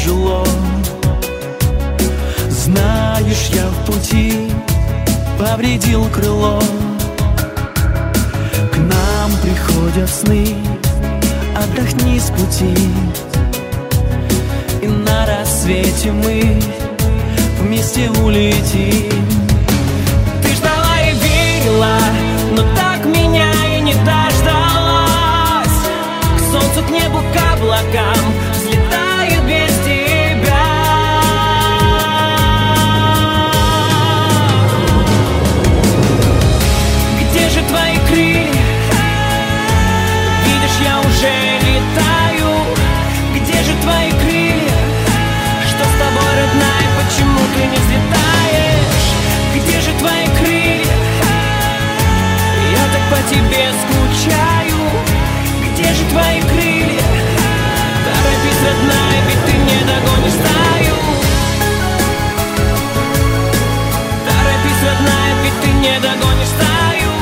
тяжело. Знаешь, я в пути повредил крыло. К нам приходят сны, отдохни с пути, и на рассвете мы вместе улетим. Ты ждала и верила, но так меня и не дождалась. К солнцу, к небу, к облакам взлетаю без тебя. Где же твои крылья? Видишь, я уже летаю. Где же твои крылья? Что с тобой, родная, почему ты не взлетаешь? Где же твои крылья? Я так по тебе скучаю. Где же твои крылья? Торопись, родная, ведь ты не догонишь стаю. Торопись, родная, ведь ты не догонишь стаю.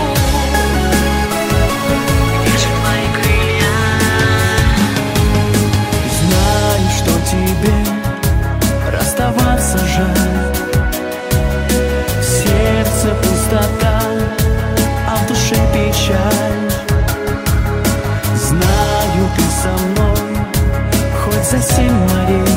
Где же твои крылья? Знаю, что тебе расставаться жаль. В сердце пустота, а в душе печаль. Знаю, ты со мной хоть за 7 морей,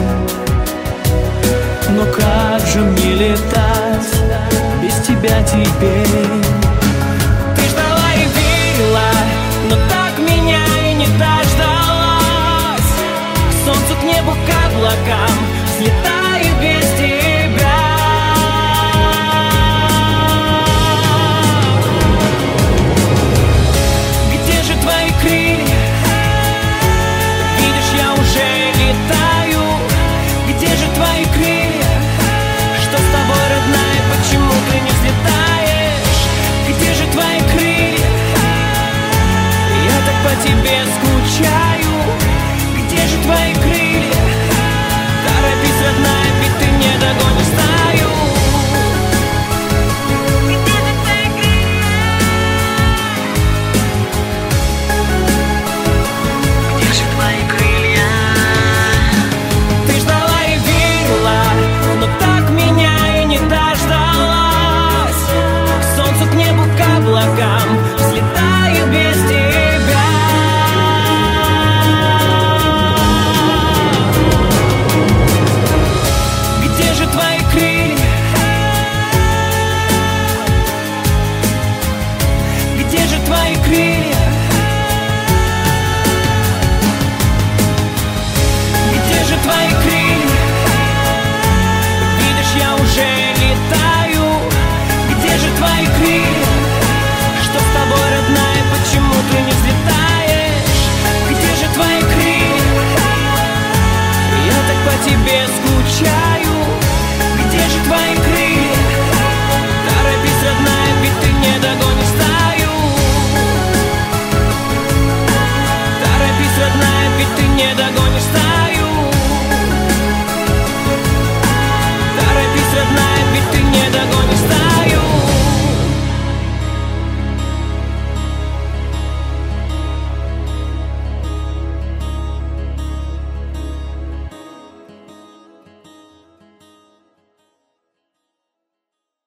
но как же мне летать без тебя теперь? Ты ждала и верила, но так меня и не дождалась. К солнцу, к небу, к облакам взлетать